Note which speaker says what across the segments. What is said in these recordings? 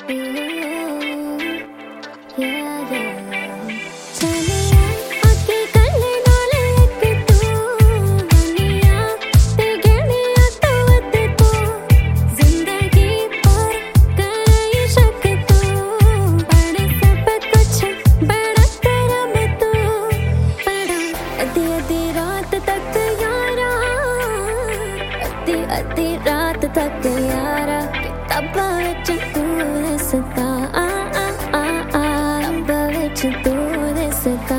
Speaker 1: अद्धी रात तक यारा किताबां विच तू दिसदा किताबां विच तू दिसदा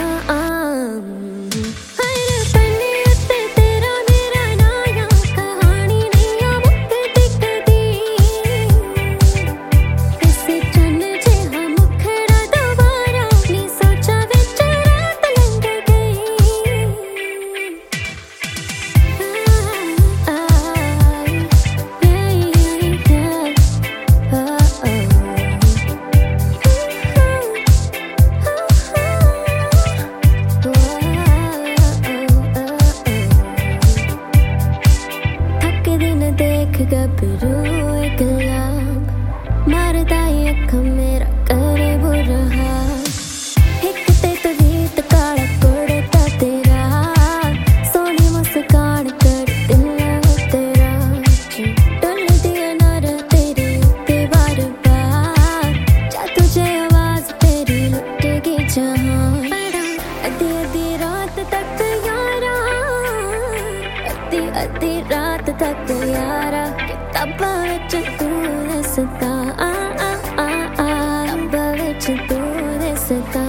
Speaker 1: मारदा अख मेरा करे बुरा एक ते तो गीत काला कुड़ता तेरा सोनी मुस्कान कर दिल तेरा डुल दिया नर तेरे ते बार बार जा तुझे आवाज तेरी लुटेगी जहां अद्धी अद्धी रात तक यारा अद्धी रात तक यारा किताबां विच तू दिसदा किताबां विच तू दिसदा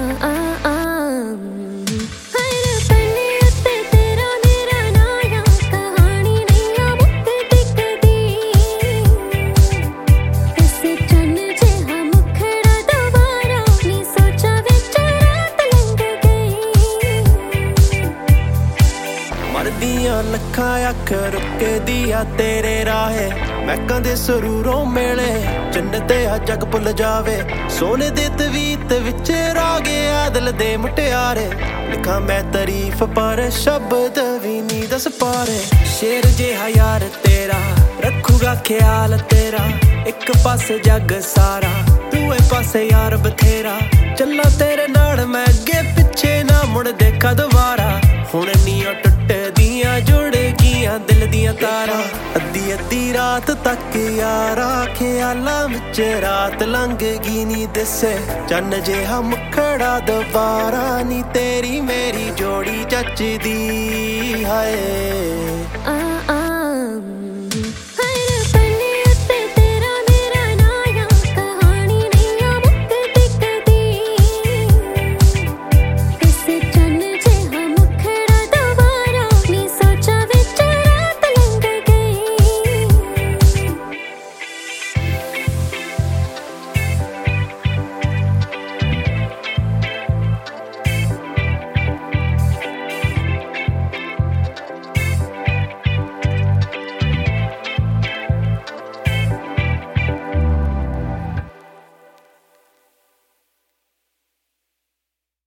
Speaker 2: लखा अख रुके दिया तेरे राहे मैं कदे सरूरों मेले जन्नत आ जग भुल जावे सोने दे तवीत विच रागे आदल दे मुटियारे लिखा मैं तारीफ पर शब्द भी नी दस पारे शेर जिहा यार तेरा रखूगा ख्याल तेरा एक पासे जग सारा दूए पासे यार बथेरा चला तेरे नाल मैं अगे पिछे ना मुड़ देखा दोबारा हुण नीओ टुट दियां जुड़ गियां दिल दियां तारा अद्धी अद्धी रात तक यारा ख्यालां विच रात लंघ गई नी दिसे चन्न जिहा मुखड़ा दोबारा नी तेरी मेरी जोड़ी जचदी हाय।